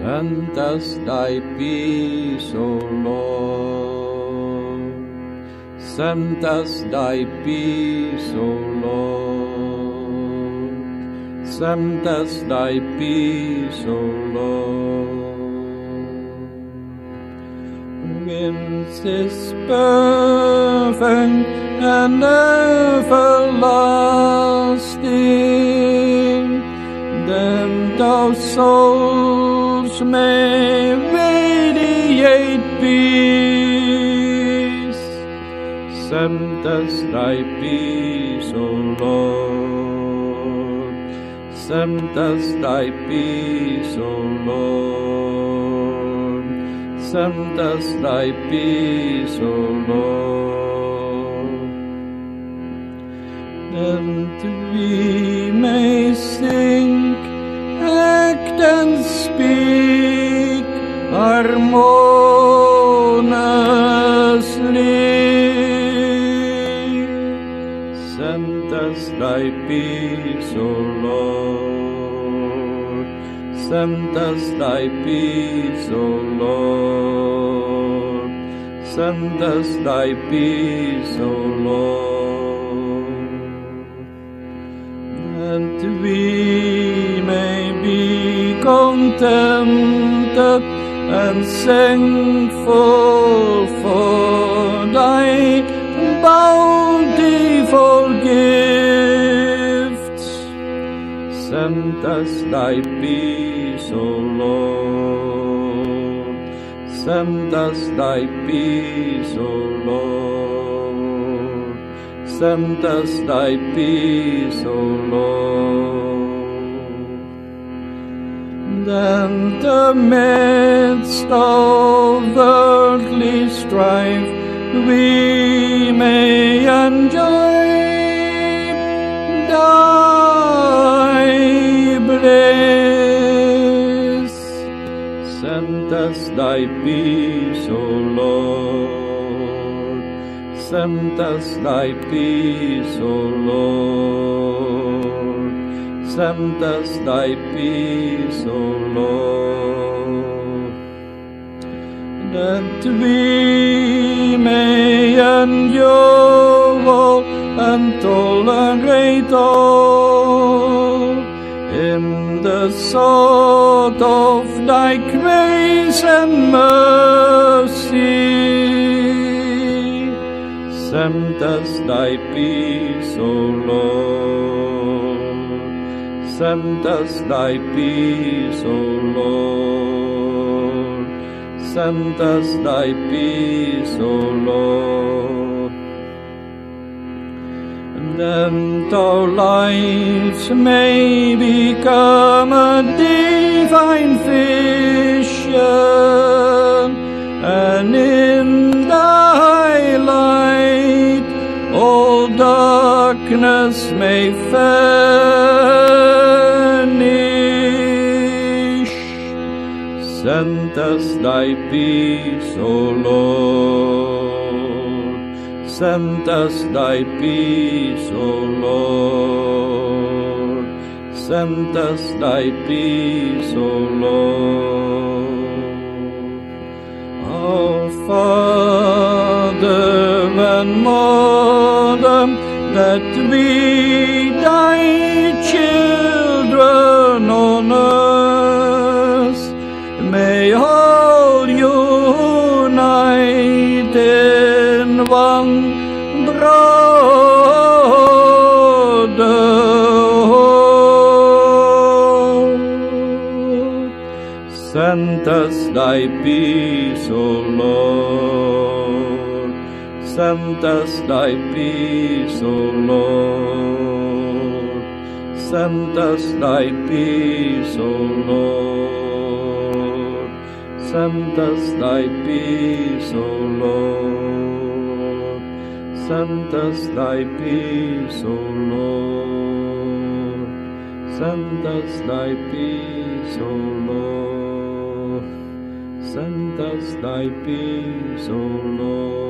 Send us thy peace, O Lord. Send us thy peace, O Lord. Send us thy peace, O Lord. Winds is perfect and everlasting, then thou souls may radiate peace. Send us thy peace, O Lord. Send us thy peace, O Lord. Send us thy peace, O Lord. And we may sing, act and speak harmoniously. Send us thy peace, O Lord. Send us thy peace, O Lord. Send us thy peace, O Lord. And we may be contented and thankful for thy bountiful gifts. Send us thy peace, O Lord. Send us thy peace, O Lord. Send us thy peace, O Lord. Then the midst of worldly strife we may enjoy thy bliss. Send us thy peace, O Lord. Send us thy peace, O Lord. Send us thy peace, O Lord. That we may endure and tolerate all in the thought of thy grace and mercy. Send us thy peace, O Lord. Send us thy peace, O Lord. Send us thy peace, O Lord. Then our lives may become a divine vision, and in thy light all darkness may vanish. Send us thy peace, O Lord. Send us thy peace, O Lord. Send us thy peace, O Lord. Our Father and Mother, that we thy children on earth may all unite in one brotherhood. Send us thy peace, O Lord. Send us thy peace, O Lord. Send us thy peace, O Lord. Send us thy peace, O Lord. Send us thy peace, O Lord. Send us thy peace, O Lord. Send us thy peace, O Lord.